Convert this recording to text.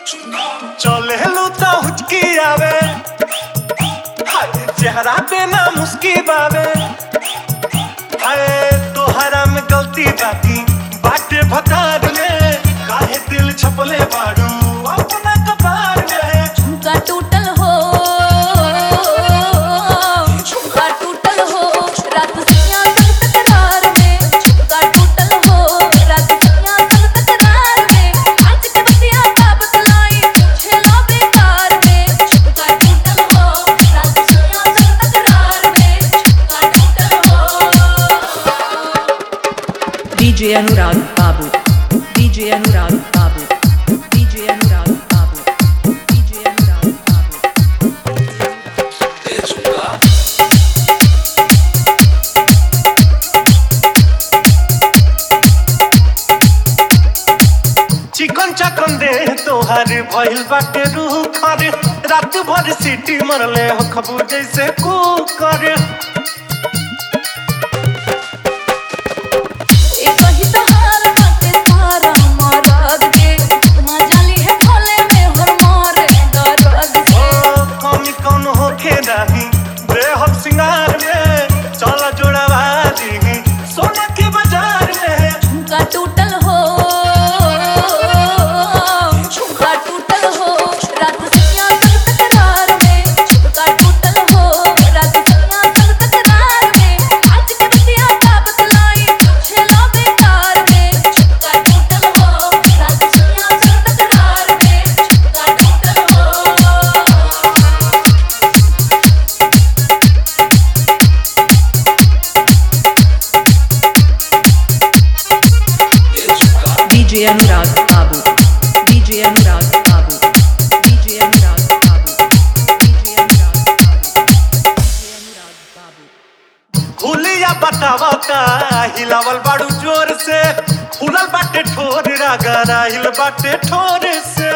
चले लूता हुचकी आवे, चेहरा पे ना मुस्की बावे। हाय तोहरा में गलती बाकी बाटे भतार में, काहे दिल छपले बाड़ू अपना कपार में। झुमका टूटल हो, झुमका टूटल हो, रात सैया संग तकरार में। झुमका टूटल हो, रात सैया संग तकरार में। आज के बतिया का बतलाई पूछे लो बेकार में। झुमका टूटल हो, रात सैया संग तकरार में। झुमका टूटल हो। DJ Anurag Babu, DJ Anurag Babu, DJ Anurag Babu, DJ Anurag Babu. चिकन चकन दे तोहार भइल बाटे रूह खरे, रात भर सीटी मरले हो खबू जैसे कुकर। एक ही तहार बाटे सारा मरद के, मजा ली है भोले में हर मारे दर्द के। ओ कमी कौन होखे नाही बेहद सिंगार में, चला जोड़ावा दी सोना के बाजार में। झुमका टूटल हो, झुमका टूटल हो, रात सैया संग तकरार में। झुमका टूटल हो, रात सैया संग तकरार में। आज के बतिया का बतलाई पूछे लो बेकार में। झुमका टूटल हो, रात सैया संग तकरार में। झुमका टूटल हो। DJ Anurag Babu, DJ Anurag Babu, DJ Anurag Babu, DJ Anurag Babu, DJ Anurag Babu. हुलिया बतावा का हिलावल बाड़ू जोर से, फूलल बाटे ठोर रागा राहिल बाटे ठोर से।